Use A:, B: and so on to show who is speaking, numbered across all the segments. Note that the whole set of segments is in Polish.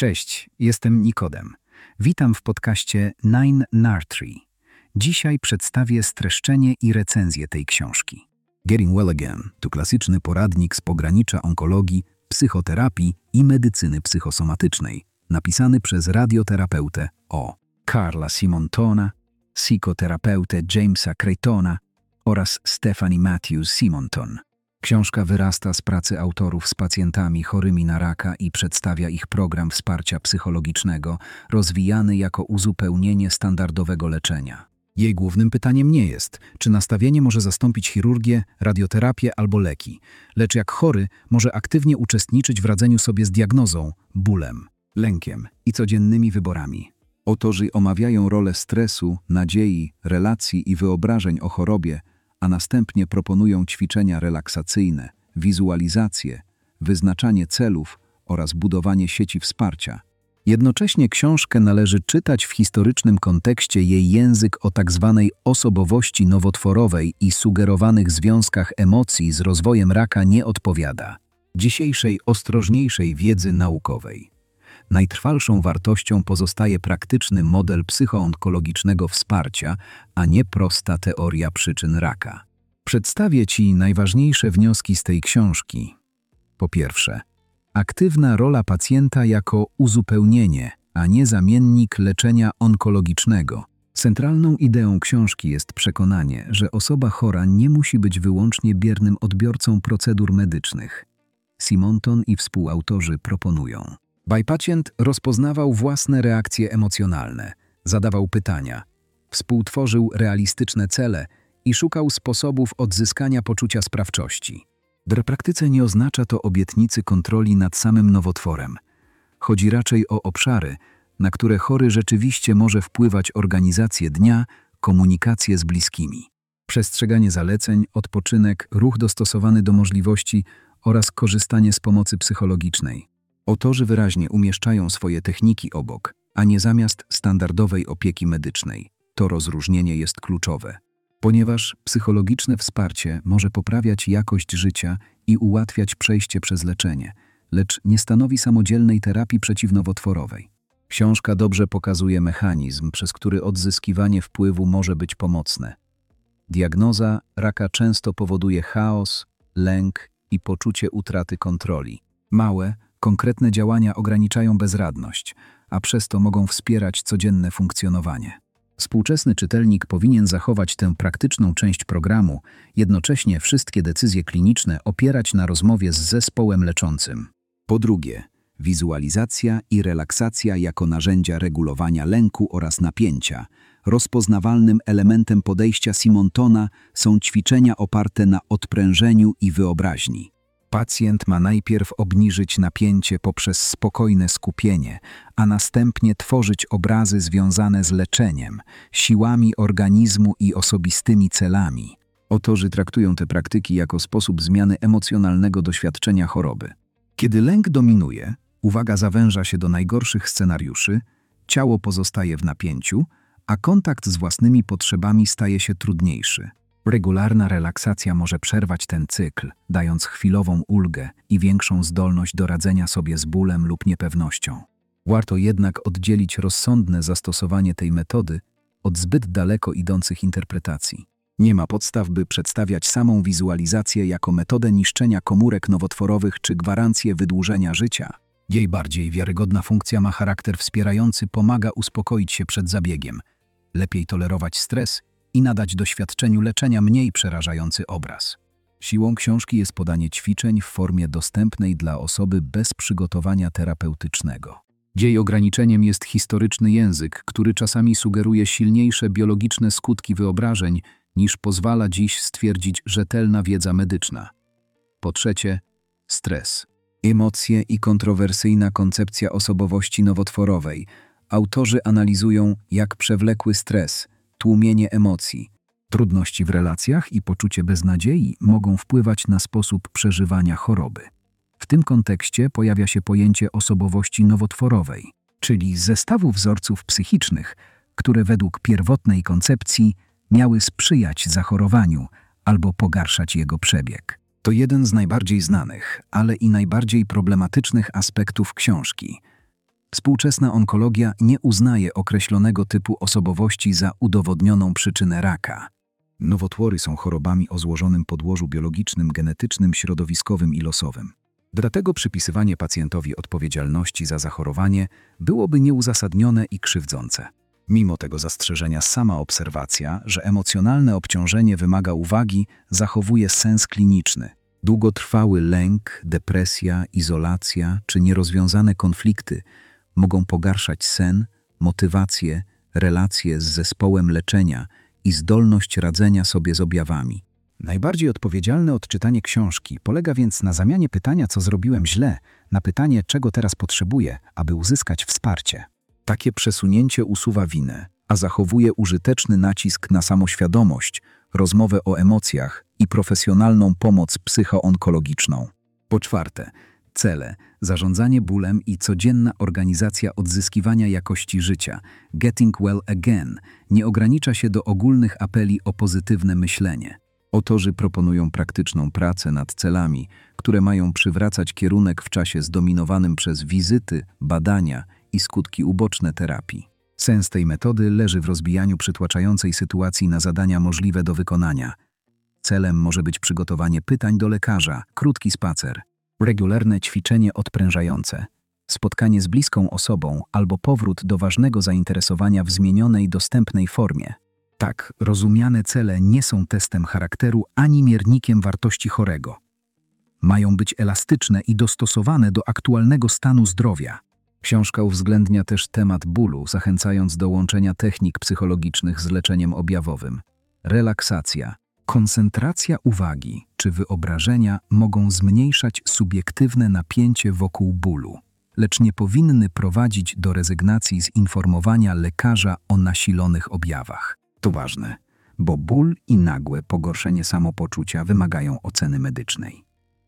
A: Cześć, jestem Nikodem. Witam w podcaście Nine Nartree. Dzisiaj przedstawię streszczenie i recenzję tej książki. Getting Well Again to klasyczny poradnik z pogranicza onkologii, psychoterapii i medycyny psychosomatycznej, napisany przez radioterapeutę Carla Simontona, psychoterapeutę Jamesa Craytona oraz Stephanie Matthews Simonton. Książka wyrasta z pracy autorów z pacjentami chorymi na raka i przedstawia ich program wsparcia psychologicznego, rozwijany jako uzupełnienie standardowego leczenia. Jej głównym pytaniem nie jest, czy nastawienie może zastąpić chirurgię, radioterapię albo leki, lecz jak chory może aktywnie uczestniczyć w radzeniu sobie z diagnozą, bólem, lękiem i codziennymi wyborami. Autorzy omawiają rolę stresu, nadziei, relacji i wyobrażeń o chorobie, a następnie proponują ćwiczenia relaksacyjne, wizualizację, wyznaczanie celów oraz budowanie sieci wsparcia. Jednocześnie książkę należy czytać w historycznym kontekście. Jej język o tzw. osobowości nowotworowej i sugerowanych związkach emocji z rozwojem raka nie odpowiada dzisiejszej ostrożniejszej wiedzy naukowej. Najtrwalszą wartością pozostaje praktyczny model psychoonkologicznego wsparcia, a nie prosta teoria przyczyn raka. Przedstawię Ci najważniejsze wnioski z tej książki. Po pierwsze, aktywna rola pacjenta jako uzupełnienie, a nie zamiennik leczenia onkologicznego. Centralną ideą książki jest przekonanie, że osoba chora nie musi być wyłącznie biernym odbiorcą procedur medycznych. Simonton i współautorzy proponują, by pacjent rozpoznawał własne reakcje emocjonalne, zadawał pytania, współtworzył realistyczne cele i szukał sposobów odzyskania poczucia sprawczości. W praktyce nie oznacza to obietnicy kontroli nad samym nowotworem. Chodzi raczej o obszary, na które chory rzeczywiście może wpływać organizację dnia, komunikację z bliskimi. Przestrzeganie zaleceń, odpoczynek, ruch dostosowany do możliwości oraz korzystanie z pomocy psychologicznej. Autorzy wyraźnie umieszczają swoje techniki obok, a nie zamiast standardowej opieki medycznej. To rozróżnienie jest kluczowe, ponieważ psychologiczne wsparcie może poprawiać jakość życia i ułatwiać przejście przez leczenie, lecz nie stanowi samodzielnej terapii przeciwnowotworowej. Książka dobrze pokazuje mechanizm, przez który odzyskiwanie wpływu może być pomocne. Diagnoza raka często powoduje chaos, lęk i poczucie utraty kontroli. Małe, konkretne działania ograniczają bezradność, a przez to mogą wspierać codzienne funkcjonowanie. Współczesny czytelnik powinien zachować tę praktyczną część programu, jednocześnie wszystkie decyzje kliniczne opierać na rozmowie z zespołem leczącym. Po drugie, wizualizacja i relaksacja jako narzędzia regulowania lęku oraz napięcia. Rozpoznawalnym elementem podejścia Simontona są ćwiczenia oparte na odprężeniu i wyobraźni. Pacjent ma najpierw obniżyć napięcie poprzez spokojne skupienie, a następnie tworzyć obrazy związane z leczeniem, siłami organizmu i osobistymi celami. Autorzy traktują te praktyki jako sposób zmiany emocjonalnego doświadczenia choroby. Kiedy lęk dominuje, uwaga zawęża się do najgorszych scenariuszy, ciało pozostaje w napięciu, a kontakt z własnymi potrzebami staje się trudniejszy. Regularna relaksacja może przerwać ten cykl, dając chwilową ulgę i większą zdolność do radzenia sobie z bólem lub niepewnością. Warto jednak oddzielić rozsądne zastosowanie tej metody od zbyt daleko idących interpretacji. Nie ma podstaw, by przedstawiać samą wizualizację jako metodę niszczenia komórek nowotworowych czy gwarancję wydłużenia życia. Jej bardziej wiarygodna funkcja ma charakter wspierający, pomaga uspokoić się przed zabiegiem, lepiej tolerować stres i nadać doświadczeniu leczenia mniej przerażający obraz. Siłą książki jest podanie ćwiczeń w formie dostępnej dla osoby bez przygotowania terapeutycznego. Jej ograniczeniem jest historyczny język, który czasami sugeruje silniejsze biologiczne skutki wyobrażeń, niż pozwala dziś stwierdzić rzetelna wiedza medyczna. Po trzecie, stres. Emocje i kontrowersyjna koncepcja osobowości nowotworowej. Autorzy analizują, jak przewlekły stres, tłumienie emocji, trudności w relacjach i poczucie beznadziei mogą wpływać na sposób przeżywania choroby. W tym kontekście pojawia się pojęcie osobowości nowotworowej, czyli zestawu wzorców psychicznych, które według pierwotnej koncepcji miały sprzyjać zachorowaniu albo pogarszać jego przebieg. To jeden z najbardziej znanych, ale i najbardziej problematycznych aspektów książki. Współczesna onkologia nie uznaje określonego typu osobowości za udowodnioną przyczynę raka. Nowotwory są chorobami o złożonym podłożu biologicznym, genetycznym, środowiskowym i losowym. Dlatego przypisywanie pacjentowi odpowiedzialności za zachorowanie byłoby nieuzasadnione i krzywdzące. Mimo tego zastrzeżenia sama obserwacja, że emocjonalne obciążenie wymaga uwagi, zachowuje sens kliniczny. Długotrwały lęk, depresja, izolacja czy nierozwiązane konflikty mogą pogarszać sen, motywację, relacje z zespołem leczenia i zdolność radzenia sobie z objawami. Najbardziej odpowiedzialne odczytanie książki polega więc na zamianie pytania, co zrobiłem źle, na pytanie, czego teraz potrzebuję, aby uzyskać wsparcie. Takie przesunięcie usuwa winę, a zachowuje użyteczny nacisk na samoświadomość, rozmowę o emocjach i profesjonalną pomoc psychoonkologiczną. Po czwarte, cele, zarządzanie bólem i codzienna organizacja odzyskiwania jakości życia, Getting Well Again, nie ogranicza się do ogólnych apeli o pozytywne myślenie. Autorzy proponują praktyczną pracę nad celami, które mają przywracać kierunek w czasie zdominowanym przez wizyty, badania i skutki uboczne terapii. Sens tej metody leży w rozbijaniu przytłaczającej sytuacji na zadania możliwe do wykonania. Celem może być przygotowanie pytań do lekarza, krótki spacer, regularne ćwiczenie odprężające, spotkanie z bliską osobą albo powrót do ważnego zainteresowania w zmienionej, dostępnej formie. Tak, rozumiane cele nie są testem charakteru ani miernikiem wartości chorego. Mają być elastyczne i dostosowane do aktualnego stanu zdrowia. Książka uwzględnia też temat bólu, zachęcając do łączenia technik psychologicznych z leczeniem objawowym. Relaksacja, koncentracja uwagi czy wyobrażenia mogą zmniejszać subiektywne napięcie wokół bólu, lecz nie powinny prowadzić do rezygnacji z informowania lekarza o nasilonych objawach. To ważne, bo ból i nagłe pogorszenie samopoczucia wymagają oceny medycznej.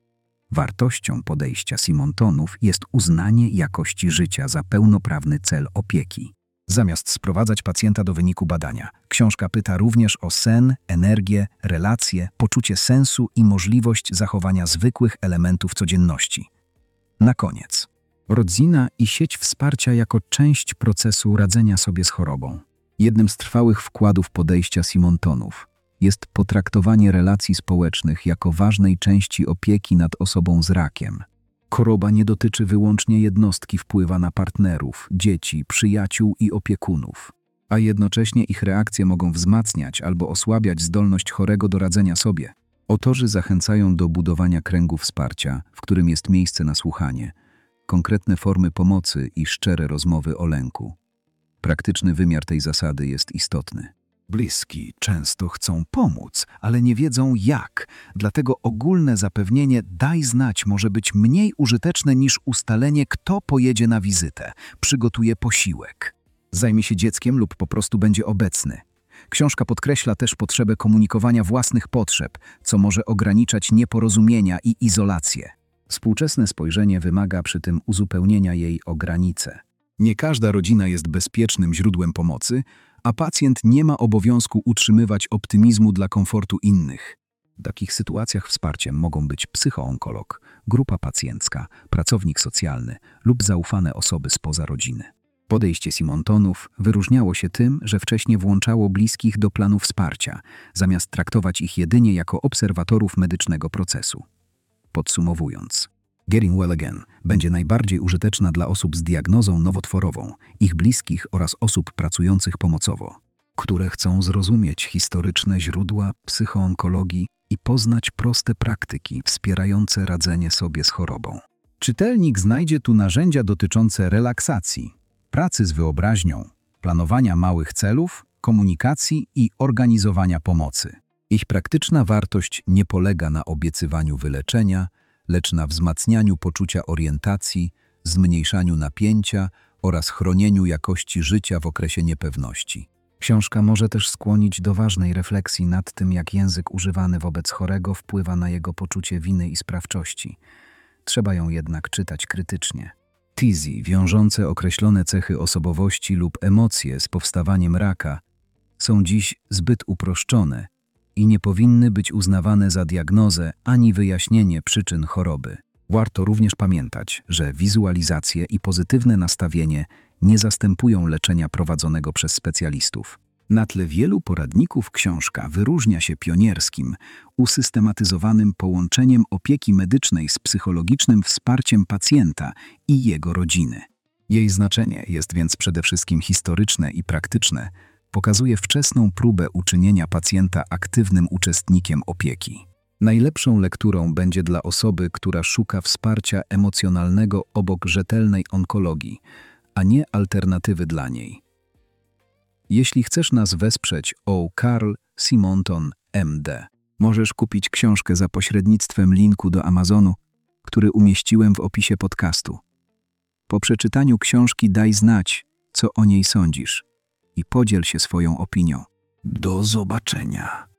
A: Wartością podejścia Simontonów jest uznanie jakości życia za pełnoprawny cel opieki. Zamiast sprowadzać pacjenta do wyniku badania, książka pyta również o sen, energię, relacje, poczucie sensu i możliwość zachowania zwykłych elementów codzienności. Na koniec, rodzina i sieć wsparcia jako część procesu radzenia sobie z chorobą. Jednym z trwałych wkładów podejścia Simontonów jest potraktowanie relacji społecznych jako ważnej części opieki nad osobą z rakiem. Choroba nie dotyczy wyłącznie jednostki, wpływa na partnerów, dzieci, przyjaciół i opiekunów, a jednocześnie ich reakcje mogą wzmacniać albo osłabiać zdolność chorego do radzenia sobie. Autorzy zachęcają do budowania kręgu wsparcia, w którym jest miejsce na słuchanie, konkretne formy pomocy i szczere rozmowy o lęku. Praktyczny wymiar tej zasady jest istotny. Bliski często chcą pomóc, ale nie wiedzą jak, dlatego ogólne zapewnienie „daj znać” może być mniej użyteczne niż ustalenie, kto pojedzie na wizytę, przygotuje posiłek, zajmie się dzieckiem lub po prostu będzie obecny. Książka podkreśla też potrzebę komunikowania własnych potrzeb, co może ograniczać nieporozumienia i izolację. Współczesne spojrzenie wymaga przy tym uzupełnienia jej o granice. Nie każda rodzina jest bezpiecznym źródłem pomocy, a pacjent nie ma obowiązku utrzymywać optymizmu dla komfortu innych. W takich sytuacjach wsparciem mogą być psychoonkolog, grupa pacjencka, pracownik socjalny lub zaufane osoby spoza rodziny. Podejście Simontonów wyróżniało się tym, że wcześniej włączało bliskich do planu wsparcia, zamiast traktować ich jedynie jako obserwatorów medycznego procesu. Podsumowując, Getting Well Again będzie najbardziej użyteczna dla osób z diagnozą nowotworową, ich bliskich oraz osób pracujących pomocowo, które chcą zrozumieć historyczne źródła psychoonkologii i poznać proste praktyki wspierające radzenie sobie z chorobą. Czytelnik znajdzie tu narzędzia dotyczące relaksacji, pracy z wyobraźnią, planowania małych celów, komunikacji i organizowania pomocy. Ich praktyczna wartość nie polega na obiecywaniu wyleczenia, lecz na wzmacnianiu poczucia orientacji, zmniejszaniu napięcia oraz chronieniu jakości życia w okresie niepewności. Książka może też skłonić do ważnej refleksji nad tym, jak język używany wobec chorego wpływa na jego poczucie winy i sprawczości. Trzeba ją jednak czytać krytycznie. Tezy wiążące określone cechy osobowości lub emocje z powstawaniem raka są dziś zbyt uproszczone i nie powinny być uznawane za diagnozę ani wyjaśnienie przyczyn choroby. Warto również pamiętać, że wizualizacje i pozytywne nastawienie nie zastępują leczenia prowadzonego przez specjalistów. Na tle wielu poradników książka wyróżnia się pionierskim, usystematyzowanym połączeniem opieki medycznej z psychologicznym wsparciem pacjenta i jego rodziny. Jej znaczenie jest więc przede wszystkim historyczne i praktyczne, pokazuje wczesną próbę uczynienia pacjenta aktywnym uczestnikiem opieki. Najlepszą lekturą będzie dla osoby, która szuka wsparcia emocjonalnego obok rzetelnej onkologii, a nie alternatywy dla niej. Jeśli chcesz nas wesprzeć, Carl Simonton, MD, możesz kupić książkę za pośrednictwem linku do Amazonu, który umieściłem w opisie podcastu. Po przeczytaniu książki daj znać, co o niej sądzisz i podziel się swoją opinią. Do zobaczenia.